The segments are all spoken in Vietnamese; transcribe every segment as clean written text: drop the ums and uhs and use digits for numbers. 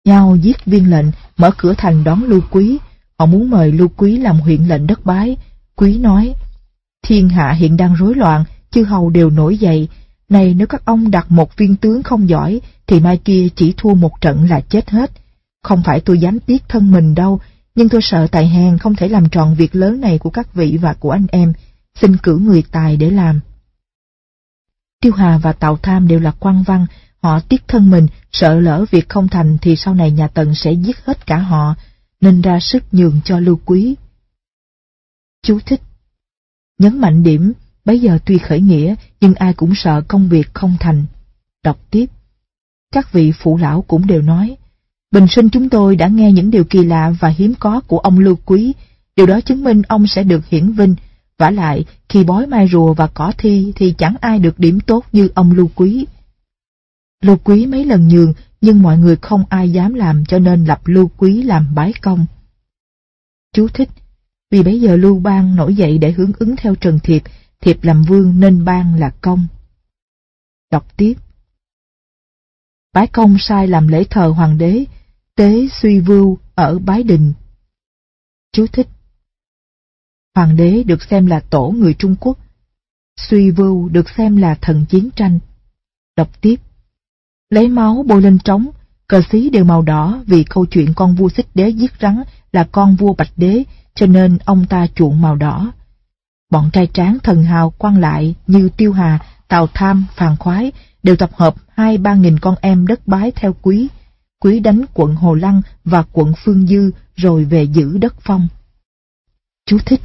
nhau giết viên lệnh, mở cửa thành đón Lưu Quý. Họ muốn mời Lưu Quý làm huyện lệnh đất Bái. Quý nói: thiên hạ hiện đang rối loạn, chư hầu đều nổi dậy. Này, nếu các ông đặt một viên tướng không giỏi, thì mai kia chỉ thua một trận là chết hết. Không phải tôi dám tiếc thân mình đâu, nhưng tôi sợ tài hèn không thể làm trọn việc lớn này của các vị và của anh em. Xin cử người tài để làm. Tiêu Hà và Tào Tham đều là quan văn, họ tiếc thân mình, sợ lỡ việc không thành thì sau này nhà Tần sẽ giết hết cả họ, nên ra sức nhường cho Lưu Quý. Chú thích: nhấn mạnh điểm, bấy giờ tuy khởi nghĩa, nhưng ai cũng sợ công việc không thành. Đọc tiếp. Các vị phụ lão cũng đều nói: bình sinh chúng tôi đã nghe những điều kỳ lạ và hiếm có của ông Lưu Quý, điều đó chứng minh ông sẽ được hiển vinh. Vả lại, khi bói mai rùa và cỏ thi thì chẳng ai được điểm tốt như ông Lưu Quý. Lưu Quý mấy lần nhường, nhưng mọi người không ai dám làm, cho nên lập Lưu Quý làm bái công. Chú thích: vì bấy giờ Lưu Bang nổi dậy để hướng ứng theo Trần Thiệp, Thiệp làm vương nên Bang là công. Đọc tiếp. Bái công sai làm lễ thờ hoàng đế, tế Suy Vưu ở Bái Đình. Chú thích: hoàng đế được xem là tổ người Trung Quốc, Suy Vưu được xem là thần chiến tranh. Đọc tiếp. Lấy máu bôi lên trống, cờ xí đều màu đỏ, vì câu chuyện con vua Xích Đế giết rắn là con vua Bạch Đế, cho nên ông ta chuộng màu đỏ. Bọn trai tráng thần hào quan lại như Tiêu Hà, Tào Tham, Phàn Khoái đều tập hợp 2-3 nghìn con em đất Bái theo Quý. Quý đánh quận Hồ Lăng và quận Phương Dư rồi về giữ đất Phong. Chú thích.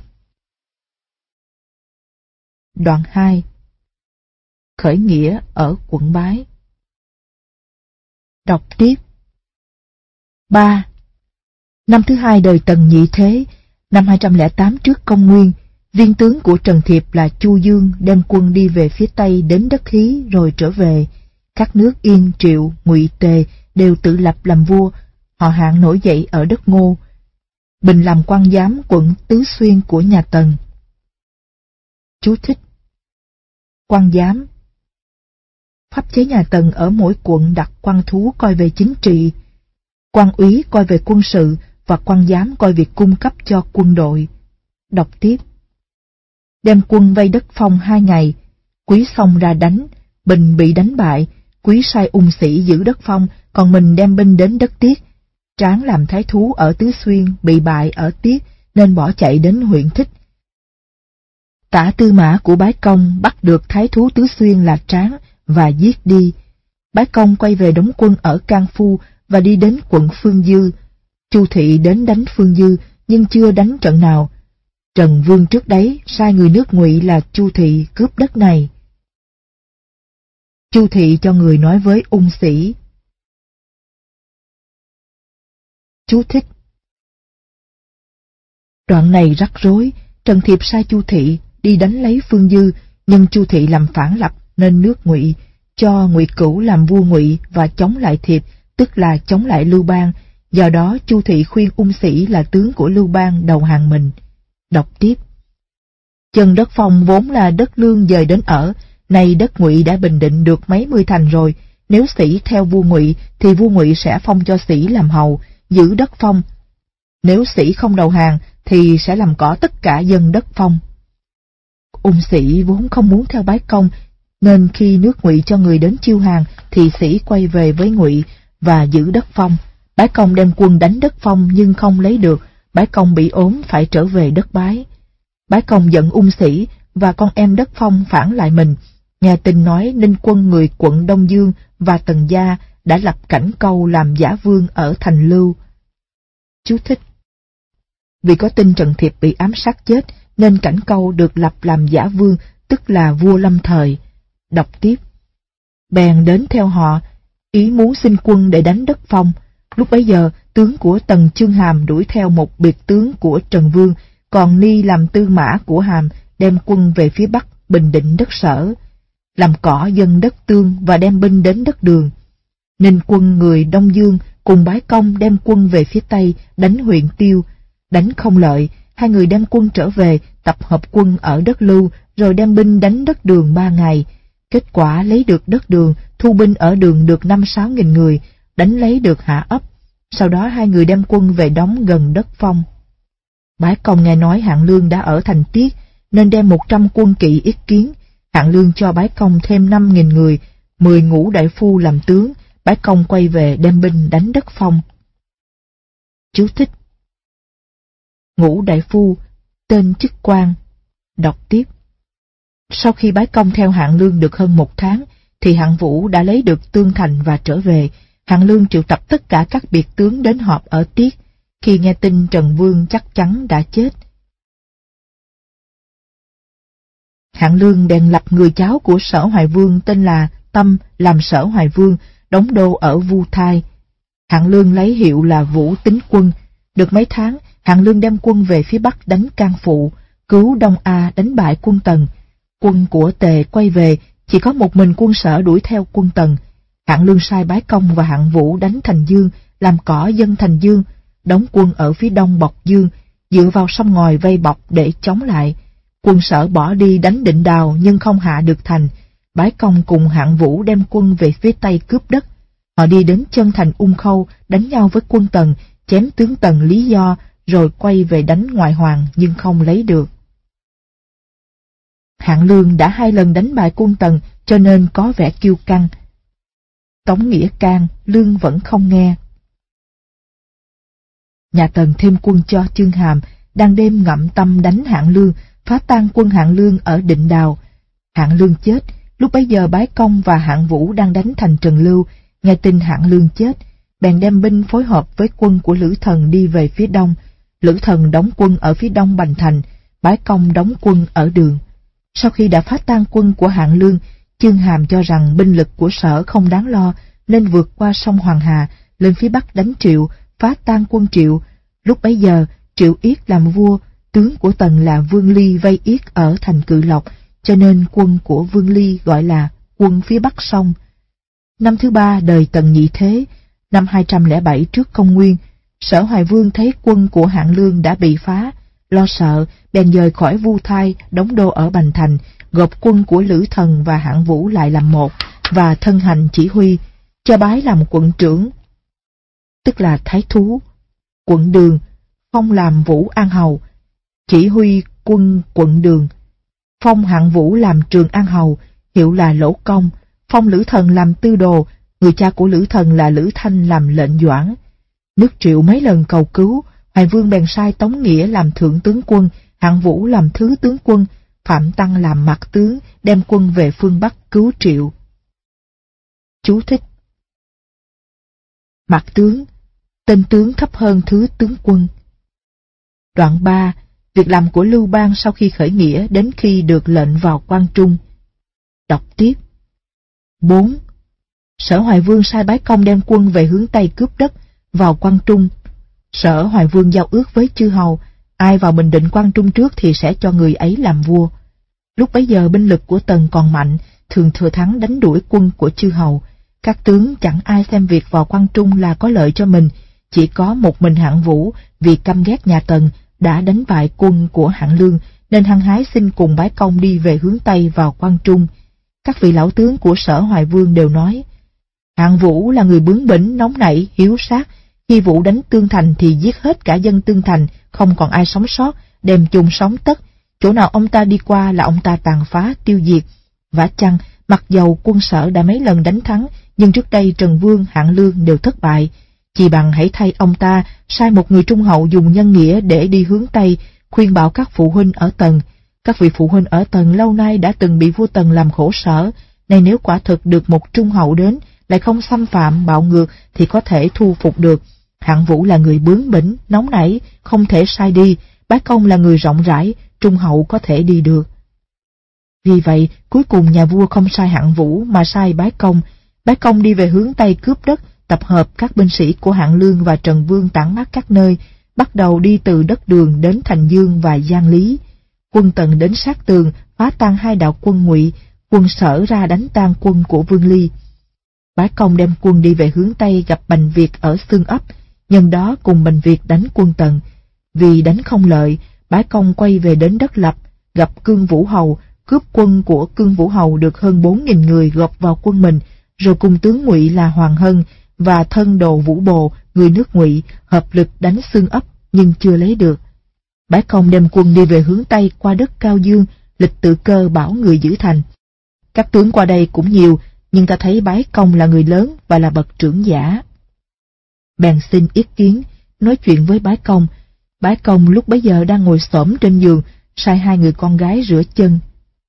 Đoạn 2. Khởi nghĩa ở quận Bái. Đọc tiếp. 3. Năm thứ hai đời Tần Nhị Thế, năm 208 trước công nguyên, viên tướng của Trần Thiệp là Chu Dương đem quân đi về phía Tây đến đất Hí rồi trở về. Các nước Yên, Triệu, Ngụy, Tề đều tự lập làm vua, họ Hạng nổi dậy ở đất Ngô. Bình làm quan giám quận Tứ Xuyên của nhà Tần. Chú thích. Quan giám. Pháp chế nhà Tần ở mỗi quận đặt quan thú coi về chính trị, quan úy coi về quân sự và quan giám coi việc cung cấp cho quân đội. Đọc tiếp. Đem quân vây đất Phong 2 ngày, Quý xông ra đánh, Bình bị đánh bại, Quý sai ung sĩ giữ đất Phong, còn mình đem binh đến đất Tiết. Tráng làm thái thú ở Tứ Xuyên bị bại ở Tiết nên bỏ chạy đến huyện Thích. Tả tư mã của Bái Công bắt được thái thú Tứ Xuyên là Tráng và giết đi. Bái Công quay về đóng quân ở Can Phu và đi đến quận Phương Dư. Chu Thị đến đánh Phương Dư nhưng chưa đánh trận nào. Trần Vương trước đấy sai người nước Ngụy là Chu Thị cướp đất này. Chu Thị cho người nói với ung sĩ. Chú thích. Đoạn này rắc rối, Trần Thiệp sai Chu Thị đi đánh lấy Phương Dư, nhưng Chu Thị làm phản lập nên nước Ngụy, cho Ngụy Cửu làm vua Ngụy và chống lại Thiệp, tức là chống lại Lưu Bang. Do đó Chu Thị khuyên ung sĩ là tướng của Lưu Bang đầu hàng mình. Đọc tiếp. Chân đất Phong vốn là đất lương dời đến ở, nay đất Ngụy đã bình định được mấy mươi thành rồi, nếu sĩ theo vua Ngụy thì vua Ngụy sẽ phong cho sĩ làm hầu, giữ đất Phong. Nếu sĩ không đầu hàng thì sẽ làm cỏ tất cả dân đất Phong. Ung sĩ vốn không muốn theo Bái Công, nên khi nước Ngụy cho người đến chiêu hàng thì sĩ quay về với Ngụy và giữ đất Phong. Bái Công đem quân đánh đất Phong nhưng không lấy được, Bái Công bị ốm phải trở về đất Bái. Bái Công giận ung sĩ và con em đất Phong phản lại mình. Nghe tin nói Ninh Quân người quận Đông Dương và Tần Gia đã lập Cảnh Câu làm giả vương ở thành Lưu. Chú thích. Vì có tin Trần Thiệp bị ám sát chết nên Cảnh Câu được lập làm giả vương, tức là vua lâm thời. Đọc tiếp. Bèn đến theo họ, ý muốn xin quân để đánh đất Phong. Lúc bấy giờ tướng của Tần Chương Hàm đuổi theo một biệt tướng của Trần Vương, còn Ni làm tư mã của Hàm đem quân về phía Bắc bình định đất Sở, làm cỏ dân đất Tương và đem binh đến đất Đường. Ninh Quân người Đông Dương cùng Bái Công đem quân về phía Tây đánh huyện Tiêu, đánh không lợi, hai người đem quân trở về tập hợp quân ở đất Lưu rồi đem binh đánh đất Đường 3 ngày. Kết quả lấy được đất Đường, thu binh ở Đường được 5-6 nghìn người, đánh lấy được Hạ Ấp, Sau đó hai người đem quân về đóng gần đất Phong. Bái Công nghe nói Hạng Lương đã ở thành Tiết, nên đem 100 quân kỵ yết kiến. Hạng Lương cho Bái Công thêm 5.000 người, 10 ngũ đại phu làm tướng. Bái Công quay về đem binh đánh đất Phong. Chú thích: ngũ đại phu, tên chức quan. Đọc tiếp. Sau khi Bái Công theo Hạng Lương được hơn 1 tháng, thì Hạng Vũ đã lấy được Tương Thành và trở về. Hạng Lương triệu tập tất cả các biệt tướng đến họp ở Tiết. Khi nghe tin Trần Vương chắc chắn đã chết, Hạng Lương bèn lập người cháu của Sở Hoài Vương tên là Tâm làm Sở Hoài Vương, đóng đô ở Vu Thai. Hạng Lương lấy hiệu là Vũ Tín Quân. Được mấy tháng, Hạng Lương đem quân về phía Bắc đánh Can Phụ, cứu Đông A đánh bại quân Tần. Quân của Tề quay về, chỉ có một mình quân Sở đuổi theo quân Tần. Hạng Lương sai Bái Công và Hạng Vũ đánh Thành Dương, làm cỏ dân Thành Dương, đóng quân ở phía đông Bộc Dương, dựa vào sông Ngòi vây bọc để chống lại. Quân Sở bỏ đi đánh Định Đào nhưng không hạ được thành. Bái Công cùng Hạng Vũ đem quân về phía tây cướp đất. Họ đi đến chân thành Ung Khâu, đánh nhau với quân Tần, chém tướng Tần Lý Do, rồi quay về đánh ngoại hoàng nhưng không lấy được. Hạng Lương đã 2 lần đánh bại quân Tần, cho nên có vẻ kiêu căng. Tống Nghĩa can, Lương vẫn không nghe. Nhà Tần thêm quân cho Chương Hàm, đang đêm ngậm tâm đánh Hạng Lương, phá tan quân Hạng Lương ở Định Đào. Hạng Lương chết. Lúc bấy giờ Bái Công và Hạng Vũ đang đánh thành Trần Lưu, nghe tin Hạng Lương chết, bèn đem binh phối hợp với quân của Lữ Thần đi về phía đông. Lữ Thần đóng quân ở phía đông Bành Thành, Bái Công đóng quân ở Đường. Sau khi đã phá tan quân của Hạng Lương, Chương Hàm cho rằng binh lực của Sở không đáng lo, nên vượt qua sông Hoàng Hà, lên phía bắc đánh Triệu, phá tan quân Triệu. Lúc bấy giờ, Triệu Yết làm vua, tướng của Tần là Vương Ly vây Yết ở thành Cự Lộc, cho nên quân của Vương Ly gọi là quân phía bắc sông. Năm thứ 3 đời Tần Nhị Thế, năm 207 trước công nguyên, Sở Hoài Vương thấy quân của Hạng Lương đã bị phá, lo sợ, bèn dời khỏi Vu Thai, đóng đô ở Bành Thành, gộp quân của Lữ Thần và Hạng Vũ lại làm một, và thân hành chỉ huy, cho Bái làm quận trưởng, tức là thái thú, quận Đường, phong làm Vũ An Hầu, chỉ huy quân quận Đường, phong Hạng Vũ làm Trường An Hầu, hiệu là Lỗ Công, phong Lữ Thần làm tư đồ, người cha của Lữ Thần là Lữ Thanh làm lệnh doãn. Nước Triệu mấy lần cầu cứu, Hoài Vương bèn sai Tống Nghĩa làm thượng tướng quân, Hạng Vũ làm thứ tướng quân, Phạm Tăng làm mặt tướng, đem quân về phương Bắc cứu Triệu. Chú thích: mặt tướng, tên tướng thấp hơn thứ tướng quân. Đoạn 3. Việc làm của Lưu Bang sau khi khởi nghĩa đến khi được lệnh vào Quan Trung. Đọc tiếp. 4. Sở Hoài Vương sai Bái Công đem quân về hướng Tây cướp đất, vào Quan Trung. Sở Hoài Vương giao ước với chư hầu, ai vào bình định Quan Trung trước thì sẽ cho người ấy làm vua. Lúc bấy giờ binh lực của Tần còn mạnh, thường thừa thắng đánh đuổi quân của chư hầu. Các tướng chẳng ai xem việc vào Quan Trung là có lợi cho mình, chỉ có một mình Hạng Vũ vì căm ghét nhà Tần đã đánh bại quân của Hạng Lương, nên hăng hái xin cùng Bái Công đi về hướng Tây vào Quan Trung. Các vị lão tướng của Sở Hoài Vương đều nói: Hạng Vũ là người bướng bỉnh, nóng nảy, hiếu sát. Khi Vũ đánh Tương Thành thì giết hết cả dân Tương Thành, không còn ai sống sót, đem chung sống tất. Chỗ nào ông ta đi qua là ông ta tàn phá, tiêu diệt. Vả chăng, mặc dầu quân Sở đã mấy lần đánh thắng, nhưng trước đây Trần Vương, Hạng Lương đều thất bại. Chỉ bằng hãy thay ông ta sai một người trung hậu dùng nhân nghĩa để đi hướng Tây, khuyên bảo các phụ huynh ở Tần. Các vị phụ huynh ở Tần lâu nay đã từng bị vua Tần làm khổ sở, nay nếu quả thực được một trung hậu đến, lại không xâm phạm bạo ngược thì có thể thu phục được. Hạng Vũ là người bướng bỉnh, nóng nảy, không thể sai đi. Bái Công là người rộng rãi, trung hậu có thể đi được. Vì vậy, cuối cùng nhà vua không sai Hạng Vũ mà sai Bái Công. Bái Công đi về hướng Tây cướp đất, tập hợp các binh sĩ của Hạng Lương và Trần Vương tản mát các nơi, bắt đầu đi từ đất Đường đến Thành Dương và Giang Lý. Quân Tần đến sát tường, phá tan 2 đạo quân Ngụy, quân Sở ra đánh tan quân của Vương Ly. Bái Công đem quân đi về hướng Tây gặp Bành Việt ở Xương Ấp, nhân đó cùng Bành Việt đánh quân Tần. Vì đánh không lợi, Bái Công quay về đến đất Lập, gặp Cương Vũ Hầu, cướp quân của Cương Vũ Hầu được hơn 4.000 người gộp vào quân mình, rồi cùng tướng Ngụy là Hoàng Hân và thân đồ Vũ Bồ người nước Ngụy hợp lực đánh Xương Ấp nhưng chưa lấy được. Bái Công đem quân đi về hướng Tây qua đất Cao Dương. Lịch Tự Cơ bảo người giữ thành. Các tướng qua đây cũng nhiều, nhưng ta thấy Bái Công là người lớn và là bậc trưởng giả. Bèn xin ý kiến, nói chuyện với Bái Công. Bái Công lúc bấy giờ đang ngồi xổm trên giường, sai 2 người con gái rửa chân.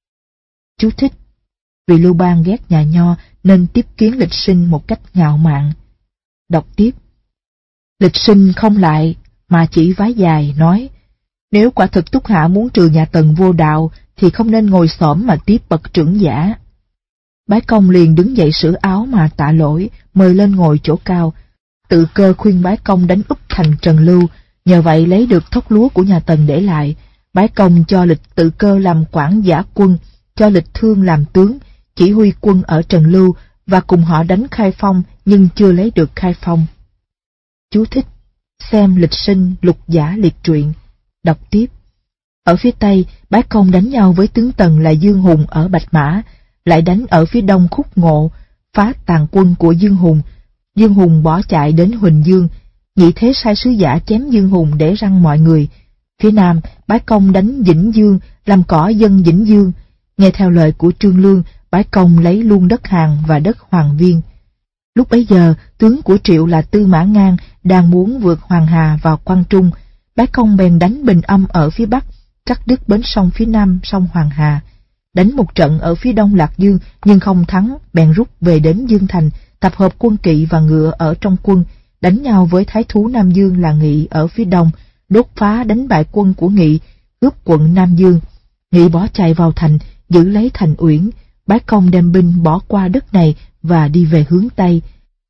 Chú thích: vì Lưu Bang ghét nhà Nho nên tiếp kiến Lịch Sinh một cách ngạo mạn. Đọc tiếp. Lịch Sinh không lại, mà chỉ vái dài, nói: nếu quả thực Túc Hạ muốn trừ nhà Tần vô đạo, thì không nên ngồi xổm mà tiếp bậc trưởng giả. Bái Công liền đứng dậy sửa áo mà tạ lỗi, mời lên ngồi chỗ cao. Tự Cơ khuyên Bái Công đánh úp thành Trần Lưu, nhờ vậy lấy được thóc lúa của nhà Tần để lại. Bái Công cho Lịch Tự Cơ làm quản giả quân, cho Lịch Thương làm tướng, chỉ huy quân ở Trần Lưu và cùng họ đánh Khai Phong nhưng chưa lấy được Khai Phong. Chú thích: xem Lịch Sinh Lục Giả Liệt Truyện. Đọc tiếp. Ở phía Tây, Bái Công đánh nhau với tướng Tần là Dương Hùng ở Bạch Mã, lại đánh ở phía đông Khúc Ngộ, phá tàn quân của Dương Hùng. Dương Hùng bỏ chạy đến Huỳnh Dương, Nhị Thế sai sứ giả chém Dương Hùng để răn mọi người. Phía Nam, Bái Công đánh Vĩnh Dương, làm cỏ dân Vĩnh Dương. Nghe theo lời của Trương Lương, Bái Công lấy luôn đất Hàn và đất Hoàng Viên. Lúc bấy giờ, tướng của Triệu là Tư Mã Ngang đang muốn vượt Hoàng Hà vào Quan Trung. Bái Công bèn đánh Bình Âm ở phía Bắc, cắt đứt bến sông phía Nam sông Hoàng Hà. Đánh một trận ở phía đông Lạc Dương nhưng không thắng, bèn rút về đến Dương Thành, tập hợp quân kỵ và ngựa ở trong quân, đánh nhau với thái thú Nam Dương là Nghị ở phía đông, đốt phá đánh bại quân của Nghị, cướp quận Nam Dương. Nghị bỏ chạy vào thành, giữ lấy thành Uyển. Bái Công đem binh bỏ qua đất này và đi về hướng Tây.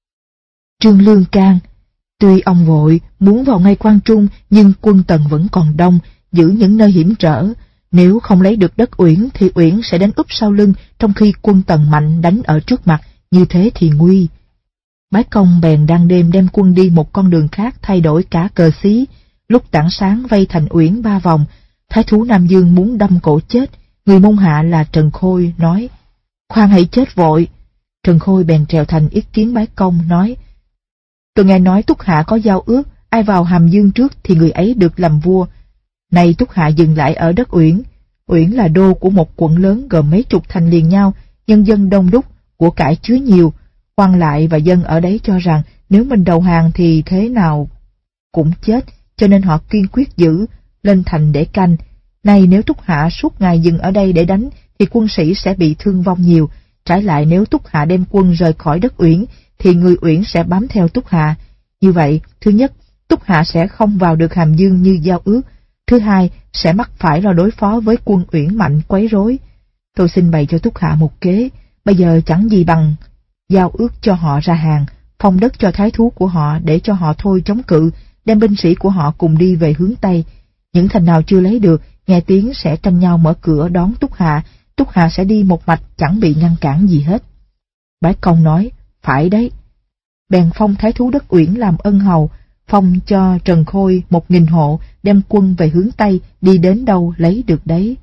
Trương Lương can: tuy ông vội muốn vào ngay Quan Trung, nhưng quân Tần vẫn còn đông, giữ những nơi hiểm trở. Nếu không lấy được đất Uyển thì Uyển sẽ đánh úp sau lưng, trong khi quân Tần mạnh đánh ở trước mặt, như thế thì nguy. Bái Công bèn đang đêm đem quân đi một con đường khác, thay đổi cả cờ xí. Lúc tảng sáng vây thành Uyển 3 vòng, thái thú Nam Dương muốn đâm cổ chết. Người môn hạ là Trần Khôi nói: khoan hãy chết vội. Trần Khôi bèn trèo thành ý kiến Bái Công, nói: tôi nghe nói Túc Hạ có giao ước, ai vào Hàm Dương trước thì người ấy được làm vua. Nay Túc Hạ dừng lại ở đất Uyển. Uyển là đô của một quận lớn gồm mấy chục thành liền nhau, nhân dân đông đúc, của cải chứa nhiều. Quan lại và dân ở đấy cho rằng nếu mình đầu hàng thì thế nào cũng chết, cho nên họ kiên quyết giữ, lên thành để canh. Nay nếu Túc Hạ suốt ngày dừng ở đây để đánh, thì quân sĩ sẽ bị thương vong nhiều. Trái lại nếu Túc Hạ đem quân rời khỏi đất Uyển, thì người Uyển sẽ bám theo Túc Hạ. Như vậy, thứ nhất, Túc Hạ sẽ không vào được Hàm Dương như giao ước. Thứ hai, sẽ mắc phải lo đối phó với quân Uyển mạnh quấy rối. Tôi xin bày cho Túc Hạ một kế, bây giờ chẳng gì bằng giao ước cho họ ra hàng, phong đất cho thái thú của họ để cho họ thôi chống cự, đem binh sĩ của họ cùng đi về hướng Tây. Những thành nào chưa lấy được, nghe tiếng sẽ tranh nhau mở cửa đón Túc Hạ sẽ đi một mạch chẳng bị ngăn cản gì hết. Bái Công nói: phải đấy. Bèn phong thái thú đất Uyển làm ân hầu, phong cho Trần Khôi 1000 hộ, đem quân về hướng Tây, đi đến đâu lấy được đấy.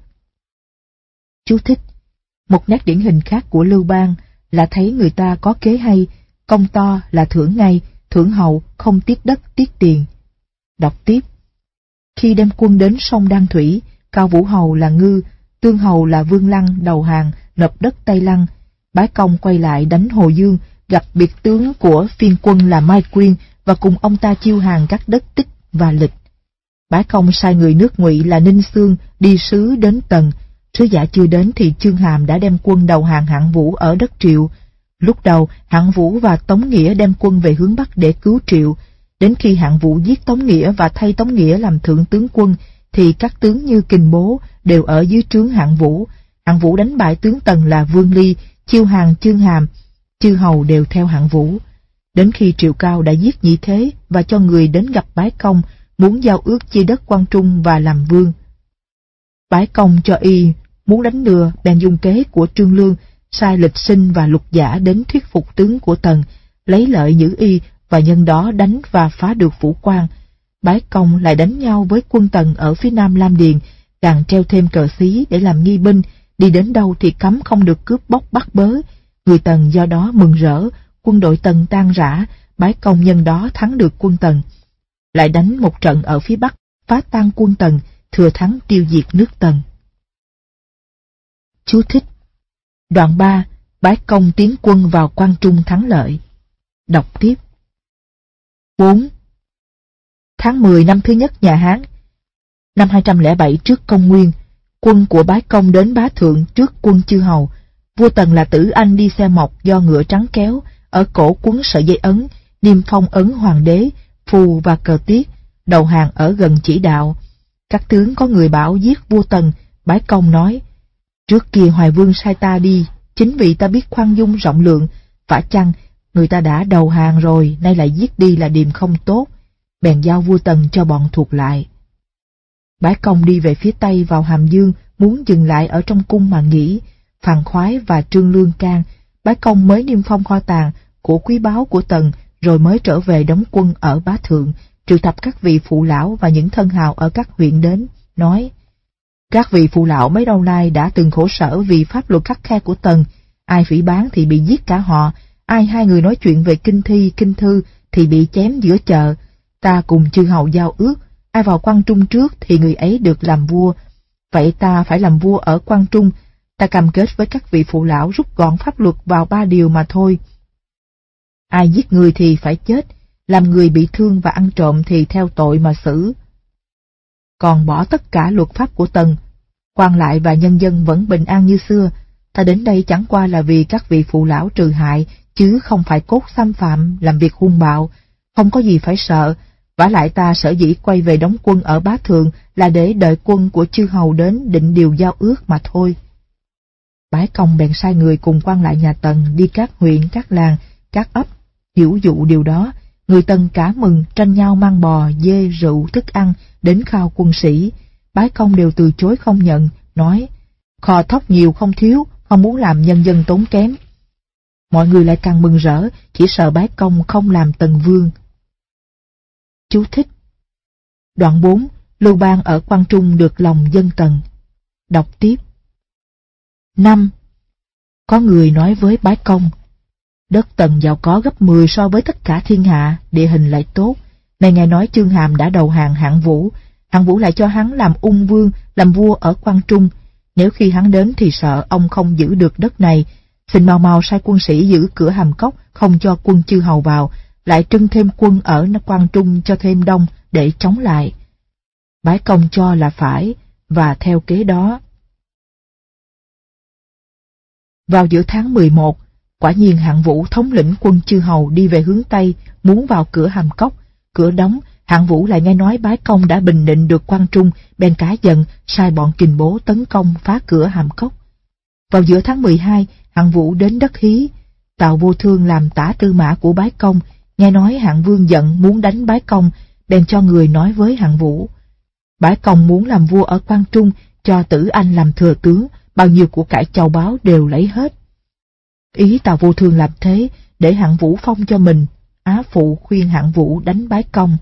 Chú thích: một nét điển hình khác của Lưu Bang là thấy người ta có kế hay, công to là thưởng ngay, thưởng hậu không tiếc đất tiếc tiền. Đọc tiếp. Khi đem quân đến sông Đan Thủy, Cao Vũ Hầu là Ngư, Tương Hầu là Vương Lăng đầu hàng nộp đất Tây Lăng. Bái Công quay lại đánh Hồ Dương, gặp biệt tướng của phiên quân là Mai Quyên và cùng ông ta chiêu hàng các đất Tích và Lịch. Bái Công sai người nước Ngụy là Ninh Xương đi sứ đến Tần. Sứ giả chưa đến thì Chương Hàm đã đem quân đầu hàng Hạng Vũ ở đất Triệu. Lúc đầu Hạng Vũ và Tống Nghĩa đem quân về hướng Bắc để cứu Triệu. Đến khi Hạng Vũ giết Tống Nghĩa và thay Tống Nghĩa làm thượng tướng quân, thì các tướng như Kình Bố đều ở dưới trướng Hạng Vũ. Hạng Vũ đánh bại tướng Tần là Vương Ly, chiêu hàng Chương Hàm, chư hầu đều theo Hạng Vũ. Đến khi Triệu Cao đã giết Nhị Thế và cho người đến gặp Bái Công, muốn giao ước chia đất Quan Trung và làm vương. Bái Công cho y muốn đánh lừa, bèn dùng kế của Trương Lương, sai Lịch Sinh và Lục Giả đến thuyết phục tướng của Tần, lấy lợi giữ y và nhân đó đánh và phá được Phủ Quan. Bái Công lại đánh nhau với quân Tần ở phía Nam Lam Điền, càng treo thêm cờ xí để làm nghi binh, đi đến đâu thì cấm không được cướp bóc bắt bớ. Người Tần do đó mừng rỡ, quân đội Tần tan rã, Bái Công nhân đó thắng được quân Tần. Lại đánh một trận ở phía Bắc, phá tan quân Tần, thừa thắng tiêu diệt nước Tần. Chú thích: Đoạn 3, Bái Công tiến quân vào Quan Trung thắng lợi. Đọc tiếp. 4. Tháng 10 năm thứ nhất nhà Hán, năm 207 trước công nguyên, quân của Bái Công đến bá thượng trước quân chư hầu. Vua Tần là Tử Anh đi xe mộc do ngựa trắng kéo, ở cổ quấn sợi dây ấn, niêm phong ấn hoàng đế, phù và cờ tiết, đầu hàng ở gần chỉ đạo. Các tướng có người bảo giết vua Tần. Bái Công nói: Trước kia Hoài Vương sai ta đi, chính vì ta biết khoan dung rộng lượng, phải chăng người ta đã đầu hàng rồi, nay lại giết đi là điềm không tốt. Bèn giao vua Tần cho bọn thuộc lại. Bái Công đi về phía Tây vào Hàm Dương, muốn dừng lại ở trong cung mà nghỉ. Phàn Khoái và Trương Lương can, Bái Công mới niêm phong kho tàng của quý báu của Tần, rồi mới trở về đóng quân ở Bá Thượng, triệu tập các vị phụ lão và những thân hào ở các huyện đến, nói: Các vị phụ lão mấy lâu nay đã từng khổ sở vì pháp luật khắt khe của Tần, ai phỉ báng thì bị giết cả họ, ai hai người nói chuyện về kinh thi, kinh thư thì bị chém giữa chợ. Ta cùng chư hầu giao ước, ai vào Quan Trung trước thì người ấy được làm vua. Vậy ta phải làm vua ở Quan Trung. Ta cam kết với các vị phụ lão rút gọn pháp luật vào 3 điều mà thôi. Ai giết người thì phải chết, làm người bị thương và ăn trộm thì theo tội mà xử. Còn bỏ tất cả luật pháp của Tần, quan lại và nhân dân vẫn bình an như xưa. Ta đến đây chẳng qua là vì các vị phụ lão trừ hại, chứ không phải cốt xâm phạm, làm việc hung bạo. Không có gì phải sợ. Vả lại ta sở dĩ quay về đóng quân ở Bá Thượng là để đợi quân của chư hầu đến định điều giao ước mà thôi. Bái Công bèn sai người cùng quan lại nhà Tần đi các huyện, các làng, các ấp, hiểu dụ điều đó. Người Tần cả mừng, tranh nhau mang bò, dê, rượu, thức ăn đến khao quân sĩ. Bái Công đều từ chối không nhận, nói: Kho thóc nhiều không thiếu, không muốn làm nhân dân tốn kém. Mọi người lại càng mừng rỡ, chỉ sợ Bái Công không làm Tần vương. Chú thích: Đoạn 4, Lưu Bang ở Quan Trung được lòng dân Tần. Đọc tiếp. 5. Có người nói với Bái Công: Đất Tần giàu có gấp 10 so với tất cả thiên hạ, địa hình lại tốt. Này nghe nói Chương Hàm đã đầu hàng Hạng Vũ, Hạng Vũ lại cho hắn làm ung vương, làm vua ở Quan Trung. Nếu khi hắn đến thì sợ ông không giữ được đất này. Xin mau mau sai quân sĩ giữ cửa Hàm Cốc, không cho quân chư hầu vào, lại trưng thêm quân ở Quan Trung cho thêm đông để chống lại. Bái Công cho là phải, và theo kế đó. Vào giữa tháng 11, quả nhiên Hạng Vũ thống lĩnh quân chư hầu đi về hướng Tây, muốn vào cửa Hàm Cốc. Cửa đóng, Hạng Vũ lại nghe nói Bái Công đã bình định được Quan Trung, bèn cá giận, sai bọn kình bố tấn công phá cửa Hàm Cốc. Vào giữa tháng 12, Hạng Vũ đến đất Hí. Tào Vô Thương làm tả tư mã của Bái Công, nghe nói Hạng Vương giận muốn đánh Bái Công, bèn cho người nói với Hạng Vũ: Bái Công muốn làm vua ở Quan Trung, cho Tử Anh làm thừa tướng, bao nhiêu của cải châu báu đều lấy hết. Ý Tào Vô Thương làm thế để Hạng Vũ phong cho mình. Á Phụ khuyên Hạng Vũ đánh Bái Công.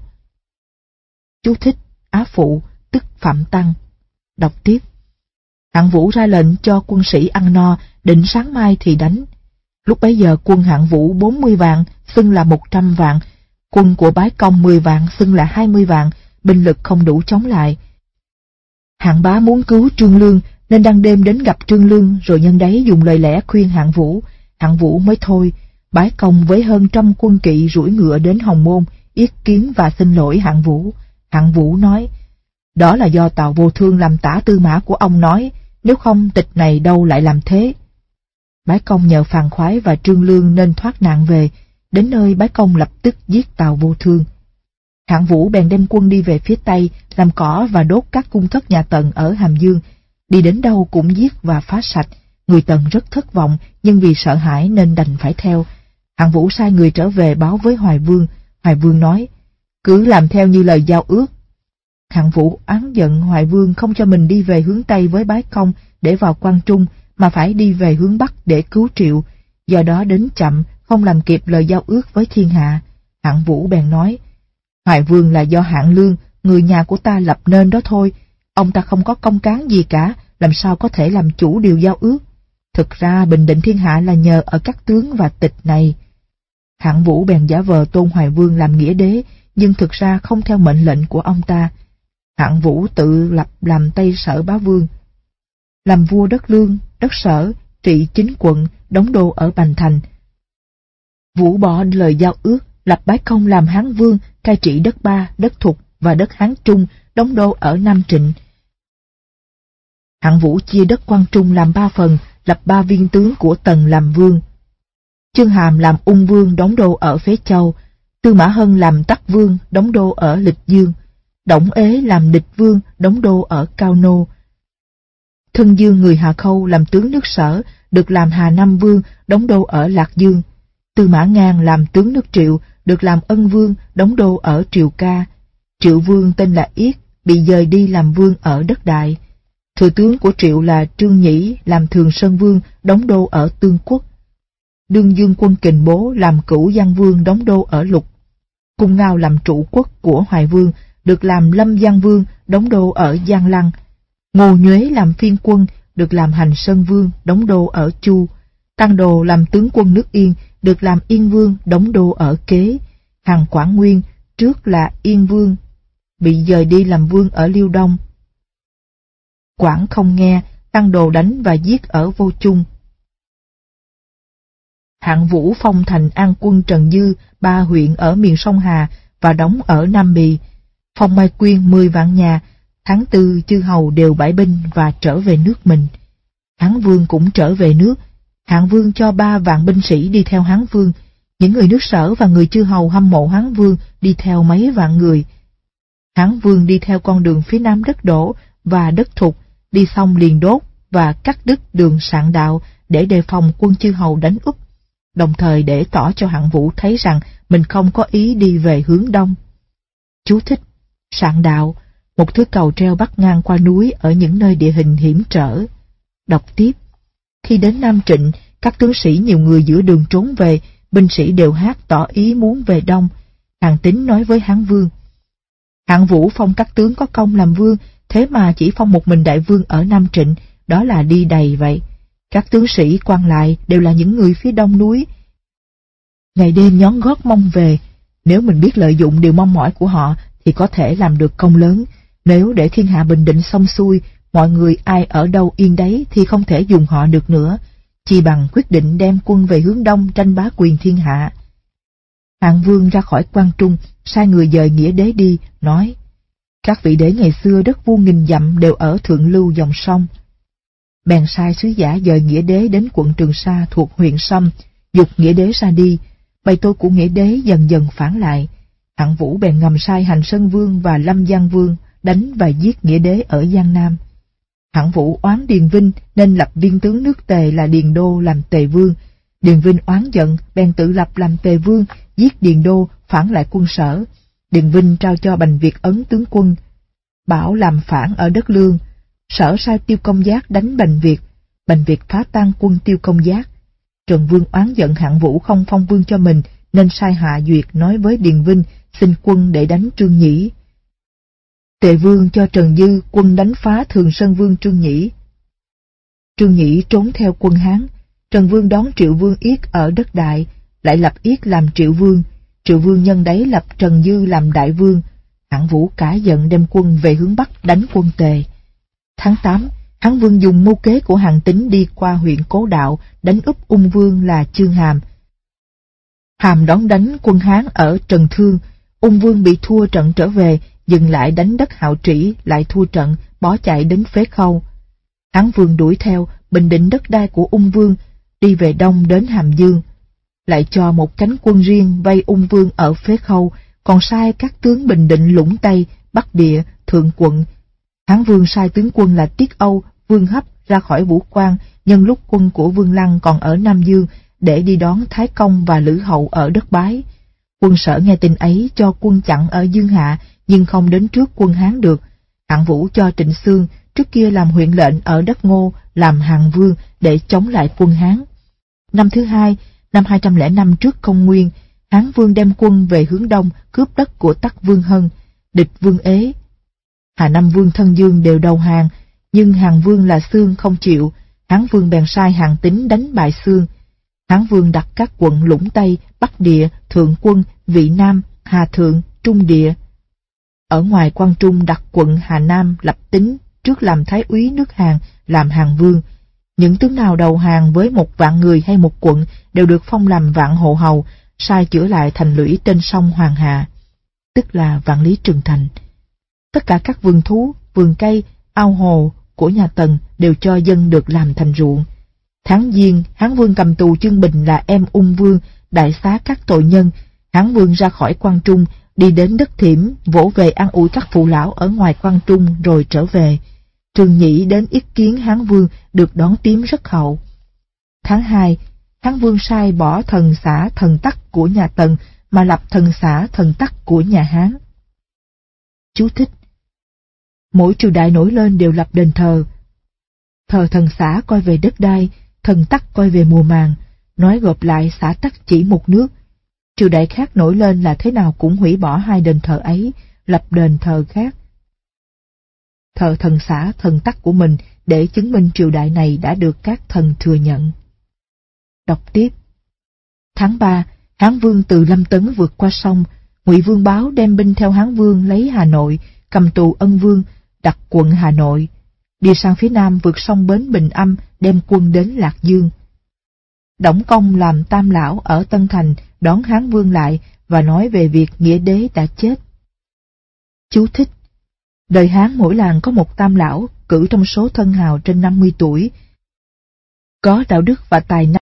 Chú thích: Á Phụ tức Phạm Tăng. Đọc tiếp. Hạng Vũ ra lệnh cho quân sĩ ăn no, định sáng mai thì đánh. Lúc bấy giờ quân Hạng Vũ 40 vạn, xưng là 100 vạn, quân của Bái Công 10 vạn, xưng là 20 vạn, binh lực không đủ chống lại. Hạng Bá muốn cứu Trương Lương, nên đang đêm đến gặp Trương Lương, rồi nhân đấy dùng lời lẽ khuyên Hạng Vũ mới thôi. Bái Công với hơn 100 quân kỵ rủi ngựa đến Hồng Môn, yết kiến và xin lỗi Hạng Vũ. Hạng Vũ nói: Đó là do Tào Vô Thương làm tả tư mã của ông nói, nếu không tịch này đâu lại làm thế. Bái Công nhờ Phàn Khoái và Trương Lương nên thoát nạn về. Đến nơi Bái Công lập tức giết Tào Vô Thương. Hạng Vũ bèn đem quân đi về phía Tây, làm cỏ và đốt các cung thất nhà Tần ở Hàm Dương. Đi đến đâu cũng giết và phá sạch. Người Tần rất thất vọng, nhưng vì sợ hãi nên đành phải theo. Hạng Vũ sai người trở về báo với Hoài Vương. Hoài Vương nói: Cứ làm theo như lời giao ước. Hạng Vũ oán giận Hoài Vương không cho mình đi về hướng Tây với Bái Công để vào Quan Trung, mà phải đi về hướng Bắc để cứu Triệu. Do đó đến chậm, không làm kịp lời giao ước với thiên hạ. Hạng Vũ bèn nói: Hoài Vương là do Hạng Lương, người nhà của ta lập nên đó thôi. Ông ta không có công cán gì cả, làm sao có thể làm chủ điều giao ước. Thực ra bình định thiên hạ là nhờ ở các tướng và tịch này. Hạng Vũ bèn giả vờ tôn Hoài Vương làm nghĩa đế, nhưng thực ra không theo mệnh lệnh của ông ta. Hạng Vũ tự lập làm Tây Sở Bá Vương, làm vua đất Lương, đất Sở, trị 9 quận, đóng đô ở Bành Thành. Vũ bỏ lời giao ước, lập Bái Công làm Hán Vương, cai trị đất Ba, đất Thục và đất Hán Trung, đóng đô ở Nam Trịnh. Hạng Vũ chia đất Quan Trung làm 3 phần, lập 3 viên tướng của Tần làm vương. Chương Hàm làm Ung Vương, đóng đô ở Phế Châu. Tư Mã Hân làm Tắc Vương, đóng đô ở Lịch Dương. Đổng Ế làm Địch Vương, đóng đô ở Cao Nô. Thân Dương người Hà Khâu làm tướng nước Sở, được làm Hà Nam Vương, đóng đô ở Lạc Dương. Tư Mã Ngang làm tướng nước Triệu, được làm Ân Vương, đóng đô ở Triều Ca. Triệu Vương tên là Yết, bị dời đi làm vương ở đất Đại. Thừa tướng của Triệu là Trương Nhĩ, làm Thường Sơn Vương, đóng đô ở Tương Quốc. Đương Dương Quân Kình Bố làm Cửu Giang Vương, đóng đô ở Lục. Cung Ngao làm trụ quốc của Hoài Vương, được làm Lâm Giang Vương, đóng đô ở Giang Lăng. Ngô Nhuế làm Phiên Quân, được làm Hành Sơn Vương, đóng đô ở Chu. Tăng Đồ làm tướng quân nước Yên, được làm Yên Vương, đóng đô ở Kế. Hằng Quảng Nguyên, trước là Yên Vương, bị dời đi làm vương ở Liêu Đông. Quảng không nghe, Tăng Đồ đánh và giết ở Vô Chung. Hạng Vũ phong thành An Quân Trần Dư 3 huyện ở miền sông Hà và đóng ở Nam Bì. Phong Mai Quyên 10 vạn nhà. Tháng 4 chư hầu đều bãi binh và trở về nước mình. Hán Vương cũng trở về nước. Hạng Vương cho 3 vạn binh sĩ đi theo Hán Vương. Những người nước Sở và người chư hầu hâm mộ Hán Vương đi theo mấy vạn người. Hán Vương đi theo con đường phía nam đất Đỗ và đất Thục, đi xong liền đốt và cắt đứt đường Sạn Đạo để đề phòng quân chư hầu đánh úp, đồng thời để tỏ cho Hạng Vũ thấy rằng mình không có ý đi về hướng đông. Chú thích: Sạn Đạo, một thứ cầu treo bắc ngang qua núi ở những nơi địa hình hiểm trở. Đọc tiếp: khi đến Nam Trịnh, các tướng sĩ nhiều người giữa đường trốn về, binh sĩ đều hát tỏ ý muốn về đông. Hàn Tín nói với Hán Vương: Hạng Vũ phong các tướng có công làm vương, thế mà chỉ phong một mình đại vương ở Nam Trịnh, đó là đi đầy vậy. Các tướng sĩ quan lại đều là những người phía đông núi, ngày đêm nhón gót mong về. Nếu mình biết lợi dụng điều mong mỏi của họ thì có thể làm được công lớn. Nếu để thiên hạ bình định xong xuôi, mọi người ai ở đâu yên đấy thì không thể dùng họ được nữa. Chi bằng quyết định đem quân về hướng đông tranh bá quyền thiên hạ. Hạng Vương ra khỏi Quan Trung, sai người dời nghĩa đế đi, nói: các vị đế ngày xưa đất vuông nghìn dặm đều ở thượng lưu dòng sông. Bèn sai sứ giả dời nghĩa đế đến quận Trường Sa thuộc huyện Sâm, giục nghĩa đế ra đi. Bầy tôi của nghĩa đế dần dần phản lại. Hạng Vũ bèn ngầm sai Hành Sơn Vương và Lâm Giang Vương đánh và giết nghĩa đế ở Giang Nam. Hạng Vũ oán Điền Vinh nên lập viên tướng nước Tề là Điền Đô làm Tề Vương. Điền Vinh oán giận bèn tự lập làm Tề Vương, giết Điền Đô, phản lại quân Sở. Điền Vinh trao cho Bành Việt Ấn tướng quân, bảo làm phản ở đất Lương. Sở sai Tiêu Công Giác đánh Bành Việt phá tan quân Tiêu Công Giác. Trần Vương oán giận Hạng Vũ không phong vương cho mình, nên sai Hạ Duyệt nói với Điền Vinh xin quân để đánh Trương Nhĩ. Tề Vương cho Trần Dư quân đánh phá Thường Sơn Vương Trương Nhĩ. Trương Nhĩ trốn theo quân Hán. Trần Vương đón Triệu Vương Yết ở đất Đại, lại lập Yết làm Triệu Vương. Triệu Vương nhân đấy lập Trần Dư làm Đại Vương. Hạng Vũ cả giận đem quân về hướng Bắc đánh quân Tề. Tháng 8, Hán Vương dùng mưu kế của Hàn Tín đi qua huyện Cố Đạo đánh úp Ung Vương là Chương Hàm. Hàm đón đánh quân Hán ở Trần Thương. Ung Vương bị thua trận trở về, dừng lại đánh đất Hạo Trĩ, lại thua trận, bỏ chạy đến Phế Khâu. Hán Vương đuổi theo, bình định đất đai của Ung Vương, đi về đông đến Hàm Dương. Lại cho một cánh quân riêng vây Ung Vương ở Phế Khâu, còn sai các tướng bình định Lũng Tây, Bắc Địa, Thượng Quận. Hán Vương sai tướng quân là Tiết Âu, Vương Hấp ra khỏi Vũ Quan, nhân lúc quân của Vương Lăng còn ở Nam Dương, để đi đón Thái Công và Lữ Hậu ở đất Bái. Quân Sở nghe tin ấy cho quân chặn ở Dương Hạ, nhưng không đến trước quân Hán được. Hạng Vũ cho Trịnh Xương, trước kia làm huyện lệnh ở đất Ngô, làm Hàn Vương để chống lại quân Hán. Năm thứ hai, năm 205 trước công nguyên, Hán Vương đem quân về hướng đông cướp đất của Tắc Vương Hân, địch Vương Ế. Hà Nam Vương Thân Dương đều đầu hàng, nhưng Hàn Vương là Xương không chịu. Hán Vương bèn sai Hàn Tín đánh bại Xương. Hán Vương đặt các quận Lũng Tây, Bắc Địa, Thượng Quân, Vị Nam, Hà Thượng, Trung Địa. Ở ngoài Quan Trung đặt quận Hà Nam Lập Tín, trước làm thái úy nước Hàn, làm Hàn Vương. Những tướng nào đầu hàng với 1.000.000 người hay một quận đều được phong làm vạn hộ hầu, sai chữa lại thành lũy trên sông Hoàng Hà, tức là vạn lý trường thành. Tất cả các vườn thú, vườn cây, ao hồ của nhà Tần đều cho dân được làm thành ruộng. Tháng Giêng, Hán Vương cầm tù Chương Bình là em Ung Vương, đại xá các tội nhân. Hán Vương ra khỏi Quan Trung, đi đến đất Thiểm, vỗ về an ủi các phụ lão ở ngoài Quan Trung rồi trở về. Trương Nhĩ đến yết kiến Hán Vương, được đón tiếp rất hậu. Tháng 2, Hán Vương sai bỏ thần xã thần tắc của nhà Tần mà lập thần xã thần tắc của nhà Hán. Chú thích: mỗi triều đại nổi lên đều lập đền thờ. Thờ thần xã coi về đất đai, thần tắc coi về mùa màng, nói gộp lại xã tắc chỉ một nước. Triều đại khác nổi lên là thế nào cũng hủy bỏ hai đền thờ ấy, lập đền thờ khác. Thờ thần xã thần tắc của mình để chứng minh triều đại này đã được các thần thừa nhận. Đọc tiếp. Tháng 3, Hán Vương từ Lâm Tấn vượt qua sông, Ngụy Vương báo đem binh theo Hán Vương lấy Hà Nội, cầm tù Ân Vương, đặt quận Hà Nội, đi sang phía nam vượt sông Bến Bình Âm, đem quân đến Lạc Dương. Đổng Công làm tam lão ở Tân Thành đón Hán Vương lại và nói về việc nghĩa đế đã chết. Chú thích: đời Hán mỗi làng có một tam lão, cử trong số thân hào trên 50 tuổi, có đạo đức và tài năng